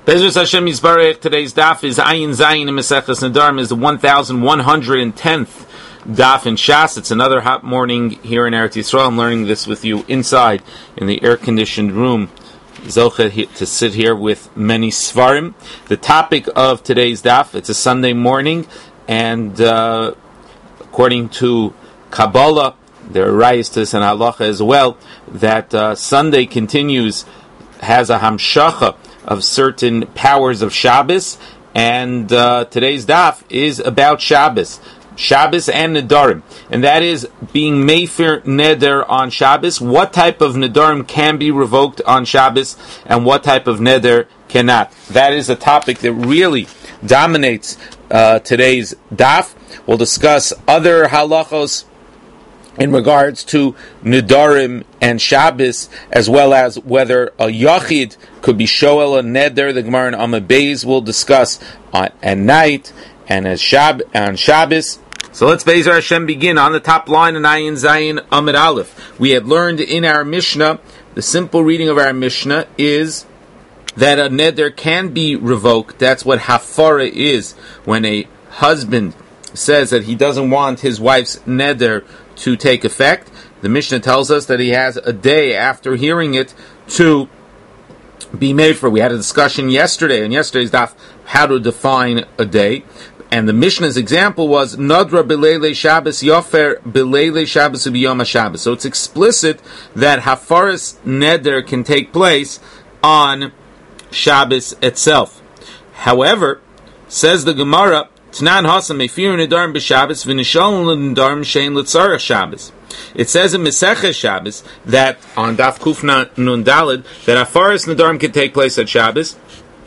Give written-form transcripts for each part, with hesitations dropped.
Be'ezus Hashem Yisbarech, today's daf is Ayin Zayin in Maseches Nedarim, is the 1110th daf in Shas. It's another hot morning here in Eretz Yisrael. I'm learning this with you inside in the air-conditioned room. Zoche to sit here with many Svarim. The topic of today's daf, it's a Sunday morning, and according to Kabbalah, there are rayos to this and halacha as well, that Sunday has a hamshacha of certain powers of Shabbos, and today's daf is about Shabbos and Nedarim, and that is being mefer neder on Shabbos. What type of Nedarim can be revoked on Shabbos, and what type of neder cannot? That is a topic that really dominates today's daf. We'll discuss other halachos in regards to Nedarim and Shabbos, as well as whether a Yachid could be Shoel a Neder. The Gemara in Amud Beis will discuss at night and on Shabbos. So let's Be'ezer Hashem begin on the top line in Ayin Zayin Amud Aleph. We had learned in our Mishnah, the simple reading of our Mishnah is that a Neder can be revoked. That's what Hafara is, when a husband says that he doesn't want his wife's Neder to take effect. The Mishnah tells us that he has a day after hearing it to be made for. We had a discussion yesterday, in yesterday's daf, how to define a day. And the Mishnah's example was Nadra B'leilei Shabbos Yofer B'leilei Shabbos B'yom HaShabbos. So it's explicit that Hafaras Neder can take place on Shabbos itself. However, says the Gemara, Tnan Hasam Mefir Nedarim b'Shabbos v'Nishalon Nedarim Shein L'Tzarech Shabbos. It says in Meseches Shabbos that on Daf Kuf Nun Daled that Hafaras Nedarim can take place at Shabbos,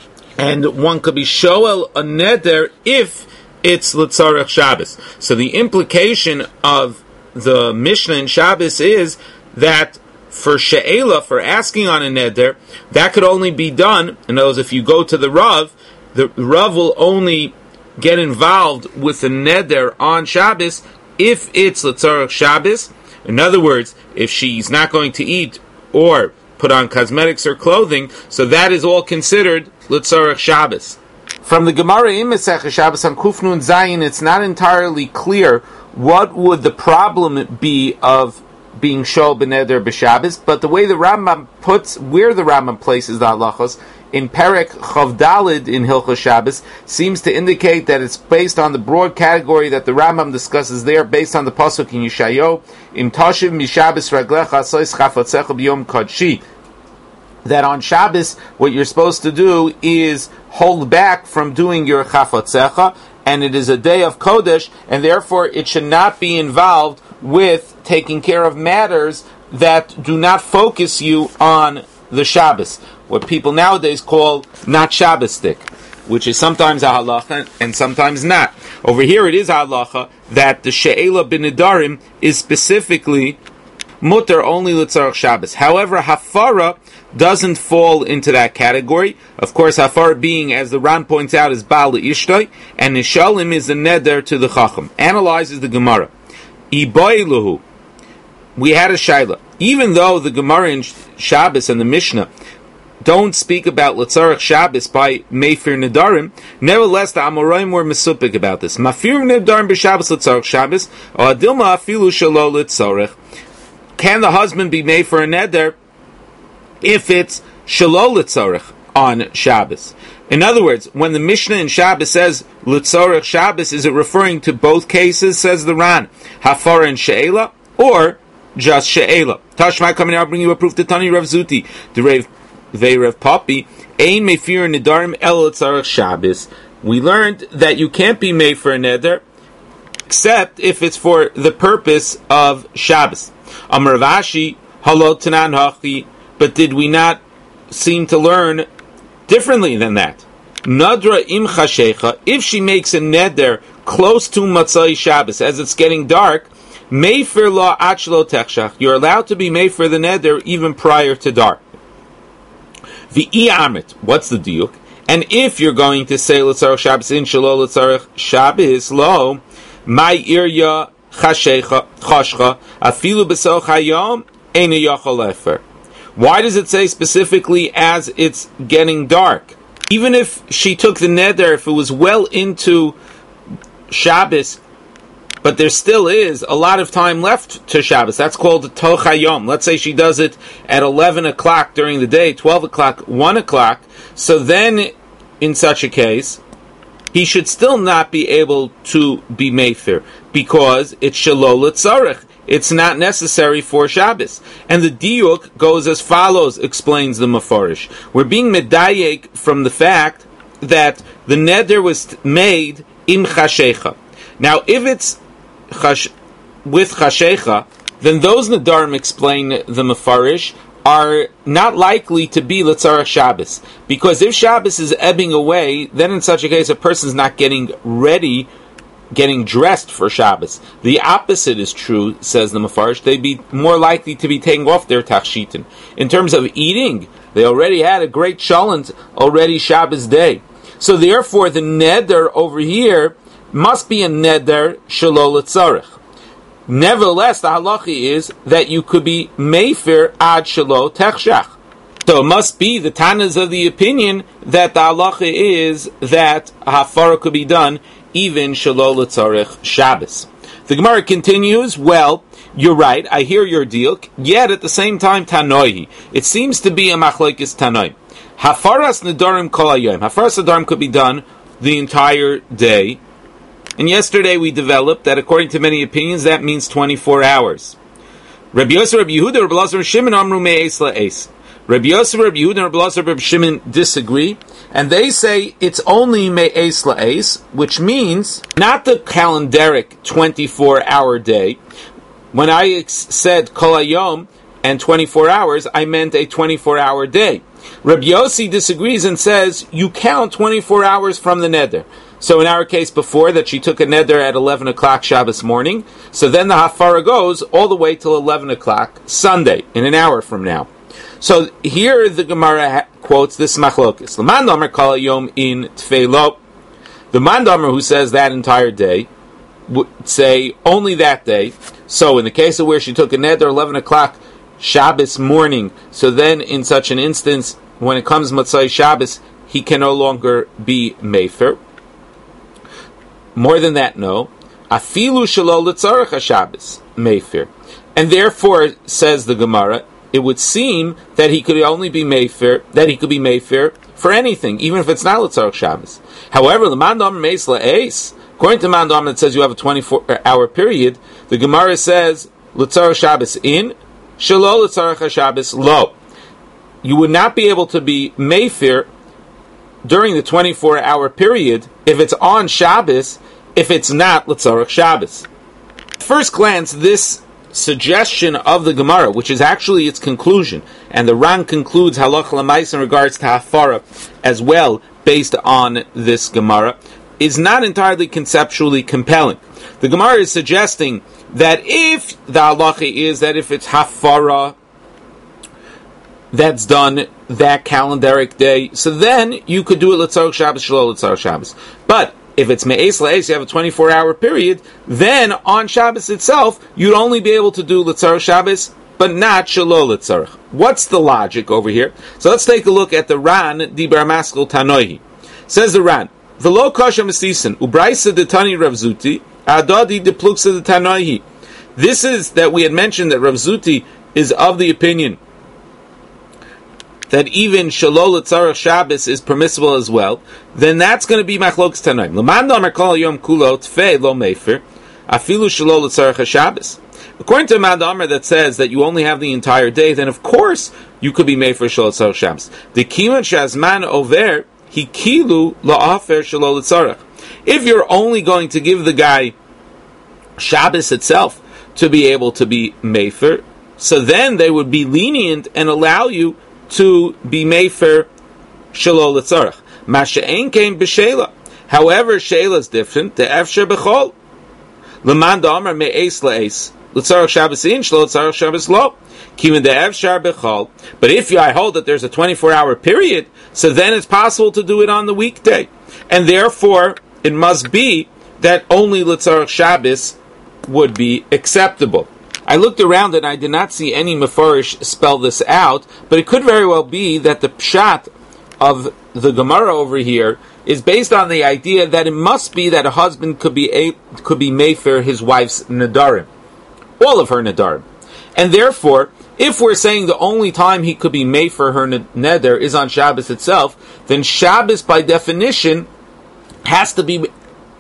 and one could be Shoel a Neder if it's L'Tzarech Shabbos. So the implication of the Mishnah in Shabbos is that for She'ela, for asking on a Neder, that could only be done, in other words, if you go to the Rav will only get involved with the neder on Shabbos if it's L'Tzarech Shabbos. In other words, if she's not going to eat or put on cosmetics or clothing, so that is all considered L'Tzarech Shabbos. From the Gemara in Masechah Shabbos on Kuf Nun Zayin, it's not entirely clear what would the problem be of being Shol B'Neder B'Shabbos, but the way the Rambam puts, where the Rambam places the halachos, in Perek Chav Daled in Hilchos Shabbos, seems to indicate that it's based on the broad category that the Rambam discusses there, based on the pasuk in Yeshayahu, Im Tashiv Mishabbos Raglecha Sois Chafotzecha B'Yom Kodshi, that on Shabbos what you're supposed to do is hold back from doing your Chafotzecha, and it is a day of Kodesh, and therefore it should not be involved with taking care of matters that do not focus you on the Shabbos, what people nowadays call not Shabbosdik, which is sometimes a halacha and sometimes not. Over here it is a halacha that the She'ela b'Nedarim is specifically mutter only L'Tzarech Shabbos. However, Hafara doesn't fall into that category. Of course, Hafara being, as the Ran points out, is Baal Ishtoi, and Nishalim is the Neder to the Chacham. Analyzes the Gemara. Iboiluhu. We had a Shaila. Even though the Gemara in Shabbos and the Mishnah don't speak about L'Tzarech Shabbos by Mefer Nedarim, nevertheless the Amoraim were mesupik about this. Mafir Nedarim b'Shabbos L'Tzarech Shabbos, or Adilma afilu shelo L'Tzarech. Can the husband be made for a neder if it's shelo L'Tzarech on Shabbos? In other words, when the Mishnah in Shabbos says L'Tzarech Shabbos, is it referring to both cases, says the Ran, Hafara and She'ela, or just She'ela? Tashma, coming out, I'll bring you a proof to Tani Rav Zuti, the Rav Papi, Ein Mefir Nedarim El L'Tzarech Shabbos. We learned that you can't be made for a neder except if it's for the purpose of Shabbos. Amar Rav Ashi, Halot Tanan Hachi, but did we not seem to learn differently than that? Nadra Im Chashecha, if she makes a neder close to Matzai Shabbos, as it's getting dark, Mefer La Achlo Techshach, you're allowed to be made for the neder even prior to dark. V'i Amit, what's the diuk? And if you're going to say L'Tzarech Shabbos in Shelo L'Tzarech Shabbos, lo, my irya chashcha afilu b'soch hayom einu yachol lefer. Why does it say specifically as it's getting dark? Even if she took the neder, if it was well into Shabbos, but there still is a lot of time left to Shabbos. That's called Toch Hayom. Let's say she does it at 11 o'clock during the day, 12 o'clock, 1 o'clock. So then, in such a case, he should still not be able to be mefer, because it's Shalol Tzarech. It's not necessary for Shabbos. And the diuk goes as follows, explains the Mefarish. We're being medayek from the fact that the neder was made im chashecha. Now, if it's with chashecha, then those nedarim, explain the Mefarish, are not likely to be L'tzarech Shabbos. Because if Shabbos is ebbing away, then in such a case a person's not getting ready, getting dressed for Shabbos. The opposite is true, says the Mefarish. They'd be more likely to be taking off their tachshitin. In terms of eating, they already had a great shalent already Shabbos day. So therefore the neder over here must be a neder shalol l'tzarech. Nevertheless, the halacha is that you could be mefer ad shalo techshach. So it must be the Tanas of the opinion that the halacha is that hafara could be done even shalo l'tzarech Shabbos. The Gemara continues, well, you're right, I hear your deal, yet at the same time Tanoi. It seems to be a machlokes Tanoi. Hafaras nedarim kol hayom. Hafaras nedarim could be done the entire day. And yesterday we developed that according to many opinions, that means 24 hours. Rabbi Yosef, Rabbi Yehuda, Rabbi Elazar, Shimon amru me'es la'es. Rabbi Yosef, Rabbi Yehuda, and Rabbi Elazar, Rabbi Shimon disagree, and they say it's only me'es la'es, which means not the calendaric 24-hour day. When I said kol hayom and 24 hours, I meant a 24-hour day. Rabbi Yossi disagrees and says you count 24 hours from the neder. So in our case before, that she took a neder at 11 o'clock Shabbos morning, so then the hafara goes all the way till 11 o'clock Sunday, in an hour from now. So here the Gemara quotes this machlokes. The mandamer kol hayom in tefelo. The mandamer who says that entire day would say only that day. So in the case of where she took a neder 11 o'clock Shabbos morning, so then in such an instance, when it comes Motzai Shabbos, he can no longer be mefer. More than that, no. Afilu shelo l'tzarech Shabbos mefer, and therefore, says the Gemara, it would seem that he could only be mefer, that he could be mefer for anything, even if it's not l'tzarech Shabbos. However, the mandam meis la'es, according to mandam that says you have a 24-hour period, the Gemara says l'tzarech Shabbos in, shelo l'tzarech Shabbos lo. You would not be able to be mefer during the 24-hour period if it's on Shabbos, if it's not l'tzarech Shabbos. At first glance, this suggestion of the Gemara, which is actually its conclusion, and the Ran concludes halacha l'mais in regards to hafara as well, based on this Gemara, is not entirely conceptually compelling. The Gemara is suggesting that if the halacha is that if it's hafara that's done that calendaric day, so then you could do it l'tzarech Shabbos, shelo l'tzarech Shabbos. But if it's me'es la'es, you have a 24-hour period, then on Shabbos itself, you'd only be able to do l'tzarech Shabbos, but not shelo l'tzarech. What's the logic over here? So let's take a look at the Ran, Dibar Maskell Tanoihi. Says the Ran, V'lo kasha mesisin, u'braisa detani Rav Zuti, adadi de pluksa de Tanoihi. This is that we had mentioned that Rav Zuti is of the opinion that even shelo l'tzarech Shabbos is permissible as well, then that's going to be machlokes tanoim. L'man damar kol yom kulo tfei lo mefer, afilu shelo l'tzarech Shabbos. According to Mad Amar that says that you only have the entire day, then of course you could be mefer shelo l'tzarech Shabbos. The kiman shazman over hikilu la'afer shelo l'tzarech. If you're only going to give the guy Shabbos itself to be able to be mefer, so then they would be lenient and allow you to be mefer shelo l'tzarech. Masha'en came b'sheila. However, sheila is different. The efsher b'chol. L'man da'amar me'es la'es. L'tzarech Shabbos in, shelo l'tzarech Shabbos lo. Kimin the efsher b'chol. But if I hold that there's a 24-hour period, so then it's possible to do it on the weekday. And therefore, it must be that only l'tzarech Shabbos would be acceptable. I looked around and I did not see any Mefarish spell this out, but it could very well be that the pshat of the Gemara over here is based on the idea that it must be that a husband could be mefer his wife's nedarim, all of her nedarim, and therefore, if we're saying the only time he could be mefer her neder is on Shabbos itself, then Shabbos by definition has to be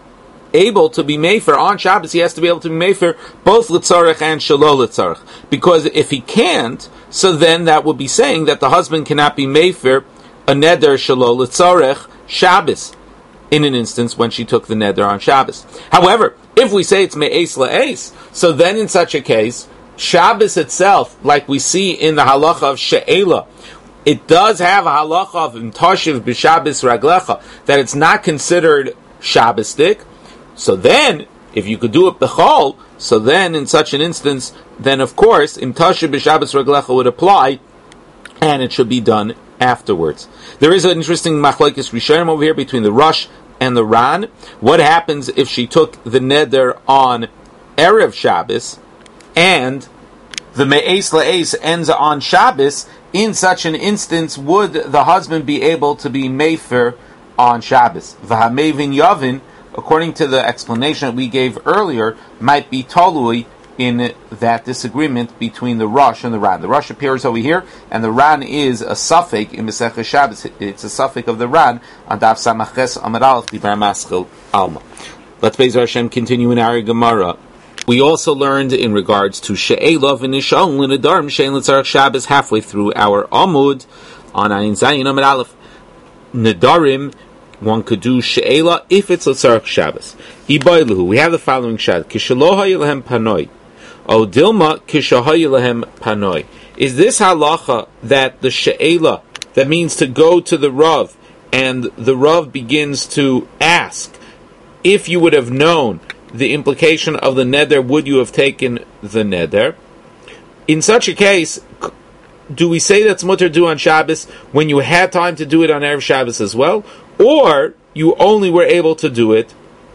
able to be mefer on Shabbos. He has to be able to be mefer both l'tzarech and shelo l'tzarech, because if he can't, so then that would be saying that the husband cannot be mefer a neder shelo l'tzarech Shabbos, in an instance when she took the neder on Shabbos. However, if we say it's me'es la'es, so then in such a case, Shabbos itself, like we see in the halacha of she'ela, it does have a halacha of imtashiv b'Shabbos raglecha, that it's not considered Shabbosdik. So then, if you could do it b'chol, so then in such an instance, then of course, imtashiv b'Shabbos raglecha would apply, and it should be done afterwards. There is an interesting machlokes rishonim over here between the Rosh and the Ran. What happens if she took the neder on Erev Shabbos, and the me'es la'es ends on Shabbos? In such an instance, would the husband be able to be mefer on Shabbos? V'hamevin yavin, according to the explanation that we gave earlier, might be tolui in that disagreement between the Rosh and the Ran. The Rosh appears over here, and the Ran is a suffix in Masechah Shabbos. It's a suffix of the Ran on Daf Samaches Amud Aleph Dibar Maschil Alma. Let's Be'ez Hashem continue in our Gemara. We also learned in regards to She'ela v'Nishon l'Nedarim She'en l'Tzarech Shabbos halfway through our Amud on Ayin Zayin Amud Aleph. Nedarim, one could do She'ela if it's l'Tzarech Shabbos. Ibayluhu, we have the following shad: Kishelo hayilhem panoi, O Dilma Kishahayilhem Panoi. Is this halacha that the She'ela, that means to go to the Rav, and the Rav begins to ask, if you would have known the implication of the neder, would you have taken the neder? In such a case, do we say that's mutter do on Shabbos when you had time to do it on Erev Shabbos as well? Or you only were able to do it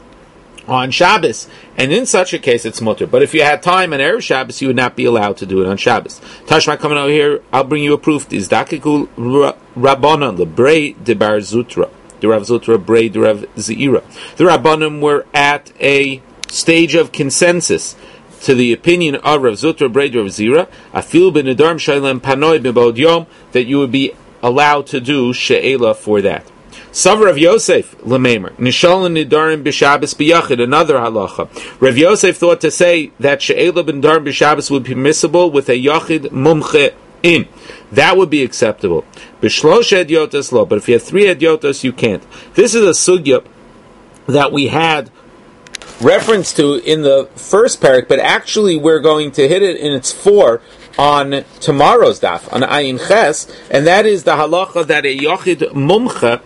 on Shabbos, and in such a case it's mutter. But if you had time on Erev Shabbos, you would not be allowed to do it on Shabbos. Tashma coming over here, I'll bring you a proof. Is Dakikul Rabbanon Lebrei de Bar Zutra, the Rav Zutra Brei de Rav Zeira. The Rabbanim were at a stage of consensus to the opinion of Rav Zutra Brei de Rav Zeira, Afil b'nedarim shaylem panoi b'bod yom, that you would be allowed to do she'ela for that. Savar Rav Yosef Lemeimer Nishal Nidarim b'Shabbos b'Yachid, another halacha. Rav Yosef thought to say that she'ela b'nedarim b'Shabbos would be permissible with a Yachid mumche in. That would be acceptable. B'shlosh edyotos lo, but if you have 3 edyotos, you can't. This is a sugya that we had reference to in the first parak, but actually we're going to hit it in its 4 on tomorrow's daf, on Ayin Ches, and that is the halacha that a Yachid mumche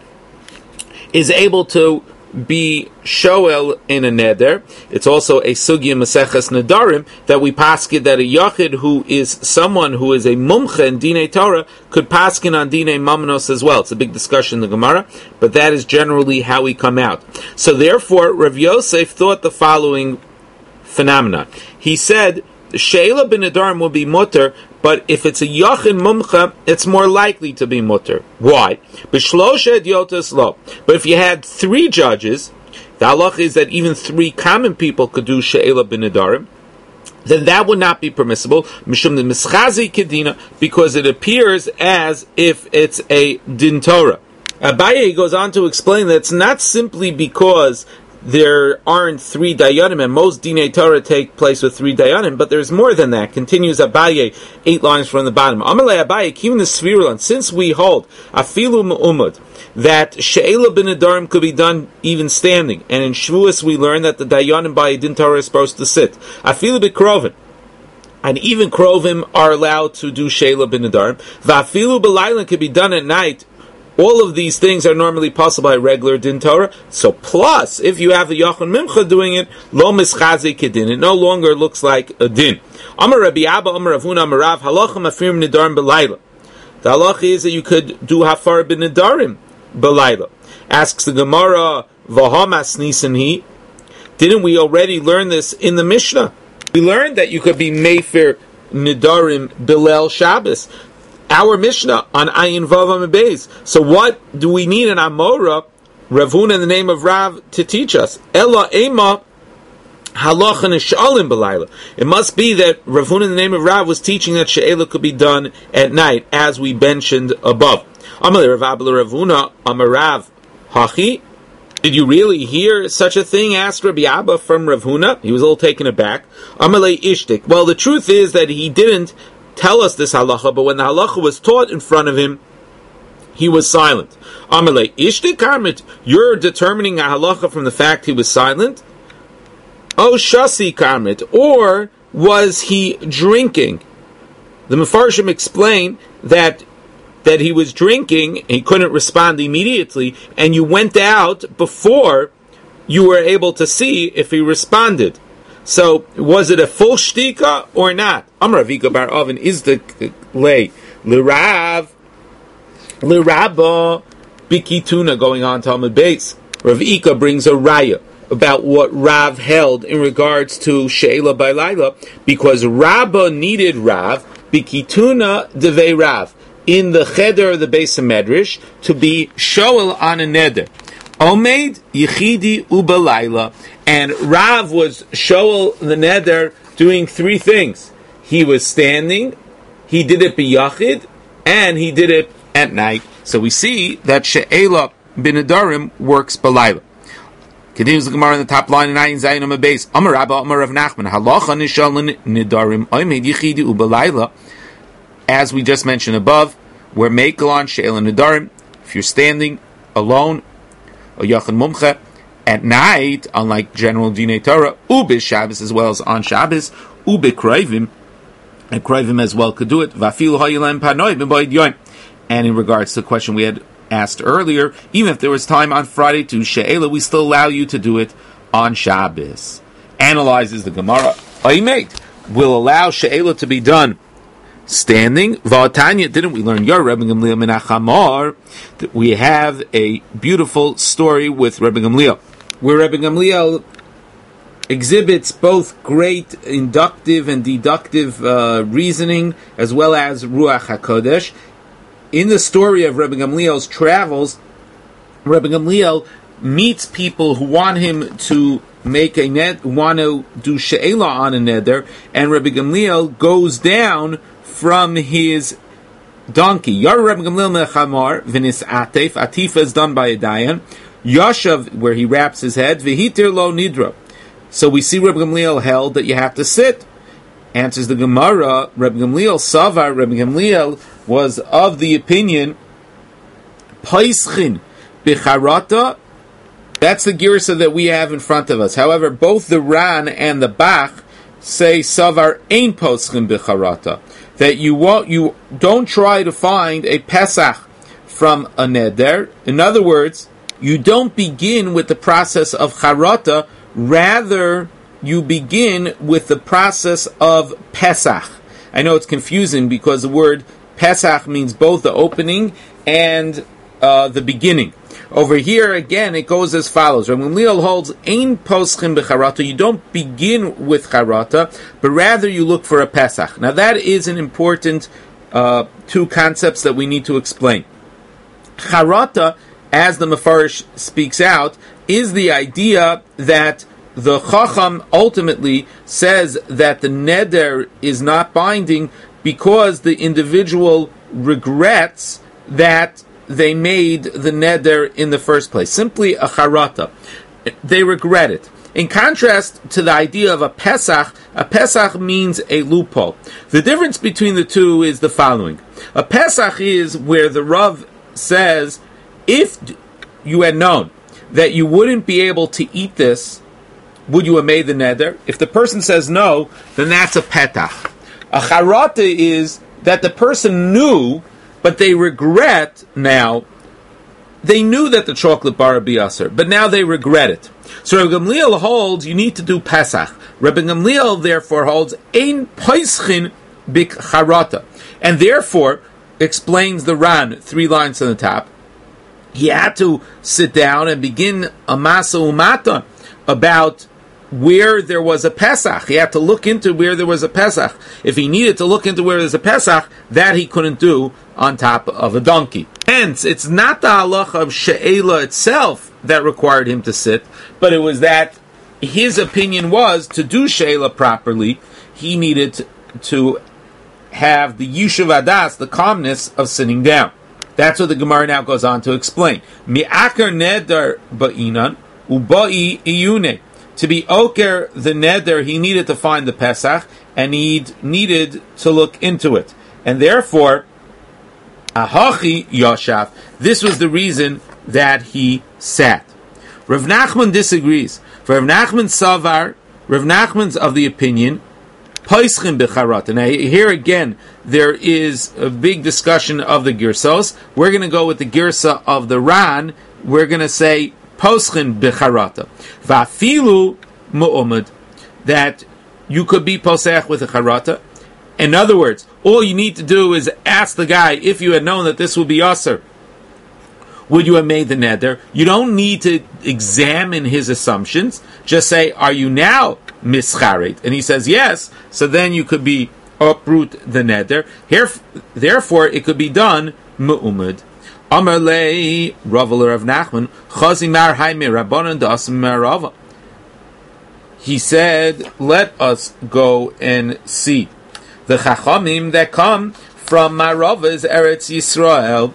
is able to be shoel in a neder. It's also a sugya Maseches Nedarim that we paskin that a yachid who is someone who is a mumche in Dinei Torah could paskin on Dinei Mamnos as well. It's a big discussion in the Gemara, but that is generally how we come out. So therefore, Rav Yosef thought the following phenomenon. He said, She'ela bin Nedarim will be mutter, but if it's a Yachin Mumcha, it's more likely to be mutter. Why? B'shlosh edyotos lo. But if you had 3 judges, the halach is that even 3 common people could do She'ela bin Nedarim, then that would not be permissible, mishum de mischazi kedina, because it appears as if it's a din Torah. Abaye goes on to explain that it's not simply because there aren't 3 dayanim, and most dinei Torah take place with 3 dayanim, but there's more than that. Continues Abaye, 8 lines from the bottom. Amalei Abaye, even the Svirulon, since we hold afilu me'umad that she'ela bin Nedarim could be done even standing, and in Shavuos we learn that the dayanim by a din Torah is supposed to sit. Afilu b'krovim, and even krovim are allowed to do she'ela bin Nedarim. Va'afilu b'layla could be done at night. All of these things are normally possible by regular din Torah. So plus, if you have the Yachin Mimcha doing it, lo mischazi kedin, it no longer looks like a din. Amar Rabbi Abba, Amar Ravuna, Amar Rav, halachim afirim nedarim b'layla. The halacha is that you could do hafar bin nedarim b'layla. Asks the Gemara, v'hamas nisan hi. Didn't we already learn this in the Mishnah? We learned that you could be mefer nedarim b'leil Shabbos. our Mishnah on Ayin Vav Amud Beis. So what do we need an Amora, Rav Huna in the name of Rav, to teach us? Ella Ema Halacha Nishalim B'Layla. It must be that Rav Huna in the name of Rav was teaching that She'ela could be done at night, as we mentioned above. Amalei Rav Abba Rav Huna Amar Rav Hachi. Did you really hear such a thing? Asked Rabbi Abba from Rav Huna. He was a little taken aback. Amalei Ishtik. Well, the truth is that he didn't tell us this halacha, but when the halacha was taught in front of him, he was silent. Amalei Ishtik Karmit. You're determining a halacha from the fact he was silent? Oh, Shasi Karmit. Or was he drinking? The Mefarshim explain that he was drinking, he couldn't respond immediately, and you went out before you were able to see if he responded. So, was it a full shtika or not? Amar Avika bar Oven is the lay. L'Rav, L'Rabba, Bikituna, going on to Amud Beis. Rav Ika brings a raya about what Rav held in regards to She'ela by Laila, because Rabba needed Rav, Bikituna devei Rav, in the cheder of the Beis Medrash, to be shoel on a neder. Omeid yichidi ubalayla, and Rav was shoel the neder doing three things. He was standing, he did it biyachid, and he did it at night. So we see that she'ela b'nedarim works balayla. Continues the Gemara in the top line in Ayin Zayin Amud Beis. Amar Rabba Amar Rav Nachman halacha nishal nedarim omeid yichidi ubalayla. As we just mentioned above, we're mekel on she'ela nedarim. If you're standing alone, or yachan mumcha, at night, unlike general Dinei Torah, ubis Shabbos as well as on Shabbos, ubi kroivim, and kroivim as well could do it. Vafil ha'yilem panoi b'boid yoim. And in regards to the question we had asked earlier, even if there was time on Friday to she'ela, we still allow you to do it on Shabbos. Analyzes the Gemara. Oimeit will allow she'ela to be done standing. V'atanya, didn't we learn your Rebbe Gamliel Menachamar? We have a beautiful story with Rebbe Gamliel, where Rebbe Gamliel exhibits both great inductive and deductive reasoning, as well as Ruach HaKodesh. In the story of Rebbe Gamliel's travels, Rebbe Gamliel meets people who want him to make a ned, want to do she'ela on a neder, and Rebbe Gamliel goes down from his donkey. Yar Rebbe Gamliel mechamar v'nis atef. Atifa is done by a dayan. Yashav, where he wraps his head. V'hitir lo nidra. So we see Rebbe Gamliel held that you have to sit. Answers the Gemara. Rebbe Gamliel savar. Rebbe Gamliel was of the opinion paischin b'charata. That's the girsa that we have in front of us. However, both the Ran and the Bach say savar ein paischin b'charata, that you don't try to find a Pesach from a neder. In other words, you don't begin with the process of charata, rather you begin with the process of Pesach. I know it's confusing because the word Pesach means both the opening and the beginning. Over here, again, it goes as follows. Rabbi Gamliel holds, Ein poschim b'charata. You don't begin with charata, but rather you look for a Pesach. Now that is an important two concepts that we need to explain. Charata, as the Mefarish speaks out, is the idea that the Chacham ultimately says that the neder is not binding because the individual regrets that they made the neder in the first place. Simply a charata. They regret it. In contrast to the idea of a Pesach means a loophole. The difference between the two is the following. A Pesach is where the Rav says, if you had known that you wouldn't be able to eat this, would you have made the neder? If the person says no, then that's a petach. A charata is that the person knew, but they regret now. They knew that the chocolate bar would be usher, but now they regret it. So Rebbe Gamliel holds you need to do Pesach. Rebbe Gamliel therefore holds ein poischin bik charata, and therefore explains the Ran 3 lines on the top. He had to sit down and begin a masa umata about where there was a Pesach. He had to look into where there was a Pesach. If he needed to look into where there's a Pesach, that he couldn't do on top of a donkey. Hence, it's not the halacha of she'ela itself that required him to sit, but it was that his opinion was to do she'ela properly, he needed to have the yishuv adas, the calmness of sitting down. That's what the Gemara now goes on to explain. Mi'akar neder ba'inan uba'i iyune. To be oker the neder, he needed to find the Pesach, and he needed to look into it. And therefore, ahachi yoshav, this was the reason that he sat. Rav Nachman disagrees. For Rav Nachman savar, Rav Nachman's of the opinion, Poischim b'charata. Now here again, there is a big discussion of the girsos. We're going to go with the girsa of the Ran. We're going to say Poischim b'charata. Va'afilu mu'umad, that you could be posech with a charata. In other words, all you need to do is ask the guy, if you had known that this would be aser, would you have made the neder? You don't need to examine his assumptions. Just say, are you now mischaret? And he says yes. So then you could be uproot the neder. Therefore, it could be done mu'umad. Amar lei Rav of Nachman chazimar haime rabbanan dasim marava. He said, let us go and see the chachamim that come from Marava's Eretz Yisrael.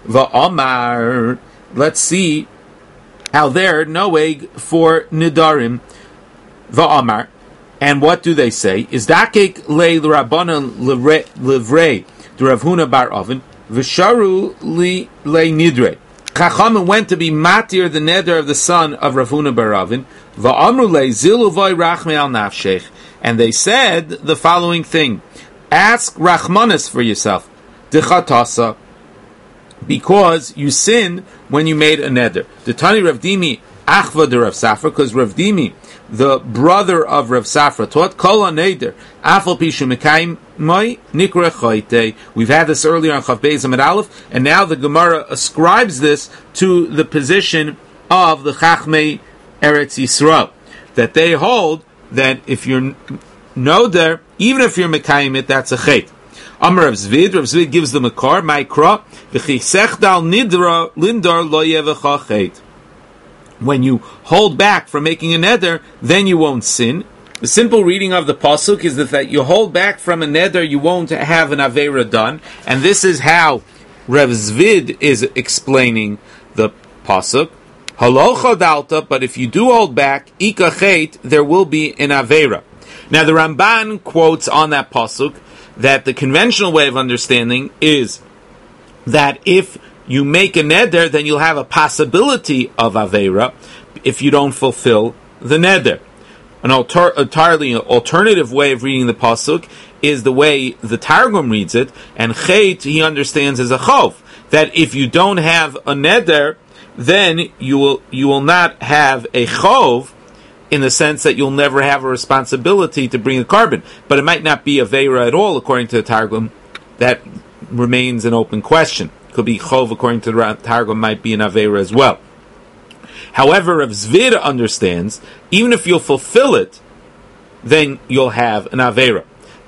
Va'amar, let's see how they're noeg for nidarim. Va'amar, and what do they say? Is dakek le rabbanan livrei the Rav Huna bar Oven v'sharu li le nidre. Chachamim went to be matir the neder of the son of Rav Huna bar Oven. Va'amru le zilu v'y rachme al nafshech, and they said the following thing: ask rachmanis for yourself, dechatasa, because you sinned when you made a neder. The Tani Rav Dimi achva de Rav Safra, because Rav Dimi, the brother of Rav Safra, taught kol neder afal pishu mekayim moi nikra choite. We've had this earlier on Chav Beis Amud Aleph, and now the Gemara ascribes this to the position of the Chachmei Eretz Yisrael, that they hold that if you're noder, even if you're mekayim it, that's a chet. Amar Rav Zvid gives them a car, Maikra, v'chisechdal nidra lindar lo yevecha chet. When you hold back from making a neder, then you won't sin. The simple reading of the pasuk is that you hold back from a neder, you won't have an avera done, and this is how Rav Zvid is explaining the pasuk. Halocha dalta, but if you do hold back, ika chet, there will be an avera. Now the Ramban quotes on that pasuk that the conventional way of understanding is that if you make a neder, then you'll have a possibility of avera if you don't fulfill the neder. An entirely alternative way of reading the pasuk is the way the Targum reads it, and chet he understands as a chov, that if you don't have a neder, then you will not have a chov, in the sense that you'll never have a responsibility to bring a carbon. But it might not be a veira at all, according to the Targum. That remains an open question. Could be chov, according to the Targum, might be an aveira as well. However, if Zvid understands, even if you'll fulfill it, then you'll have an aveira.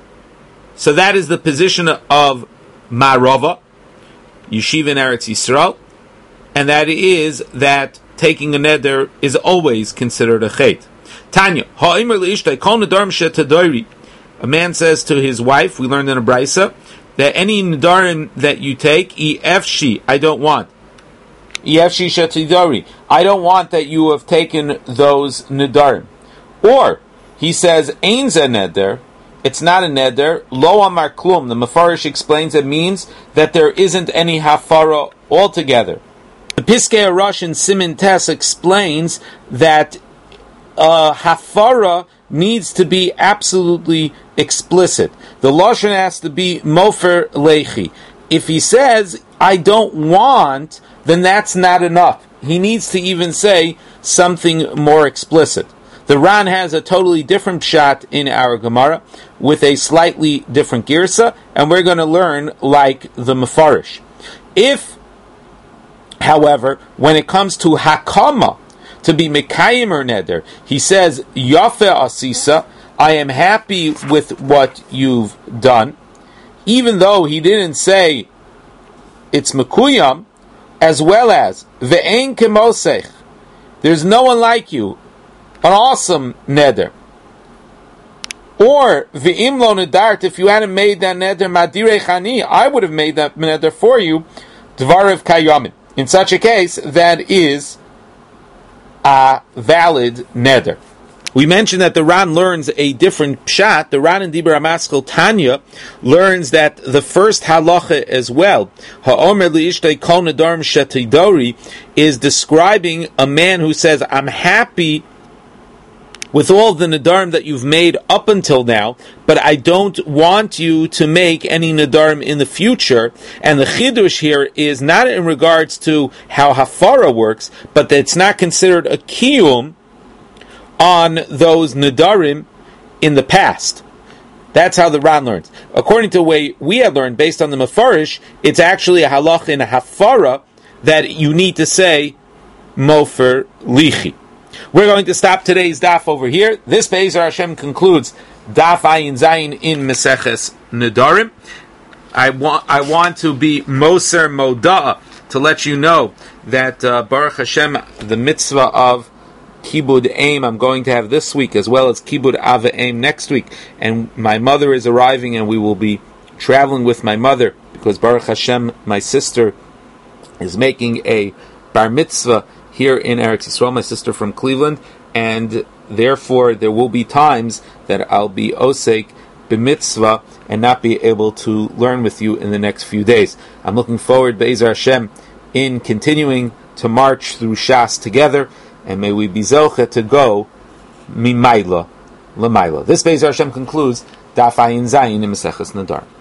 So that is the position of Marava, Yeshiva in Eretz Yisrael, and that is that taking a neder is always considered a chet. Tanya, a man says to his wife, we learned in a brisa, that any nedarim that you take, efshi, I don't want. Efshi shetidari, I don't want that you have taken those nedarim. Or, he says, ein ze neder, it's not a neder, lo amar klum, the Mefarish explains it means that there isn't any hafara altogether. The Piskei Arash in Siman Tes explains that hafara needs to be absolutely explicit. The lashon has to be mofer lechi. If he says, I don't want, then that's not enough. He needs to even say something more explicit. The Ran has a totally different pshat in our Gemara with a slightly different girsa, and we're going to learn like the Mefarish. If, however, when it comes to hakama, to be Mekayim or Neder. He says, Yafe Asisa, I am happy with what you've done, even though he didn't say it's Mekuyam, as well as Ve'en Kemosech, there's no one like you, an awesome Neder. Or Ve'im Lo Nedart, if you hadn't made that Neder Madirei Chani, I would have made that Neder for you, Dvarev Kayamin. In such a case, that is a valid Neder. We mentioned that the Ran learns a different pshat. The Ran in Dibur HaMaschil Tanya learns that the first halacha as well, Ha'omer li'ishtei kol nedarim shetidori, is describing a man who says, I'm happy with all the nedarim that you've made up until now, but I don't want you to make any nedarim in the future. And the chidush here is not in regards to how hafara works, but that it's not considered a kiyum on those nedarim in the past. That's how the Ran learns. According to the way we had learned, based on the Mefarish, it's actually a halach in a hafara that you need to say mofer lichi. We're going to stop today's daf over here. This Be'ezer Hashem concludes daf Ayin Zayin in Meseches Nedarim. I want to be Moser Moda'a to let you know that Baruch Hashem, the mitzvah of Kibud Aim I'm going to have this week, as well as Kibud Ava Aim next week. And my mother is arriving, and we will be traveling with my mother, because Baruch Hashem, my sister, is making a bar mitzvah here in Eretz Yisrael, my sister from Cleveland, and therefore there will be times that I'll be osek b'mitzvah and not be able to learn with you in the next few days. I'm looking forward, Be'ezer Hashem, in continuing to march through Shas together, and may we be zoche to go mimayla l'mayla. This Be'ezer Hashem concludes Daf Ayin Zayin in Meseches Nadar.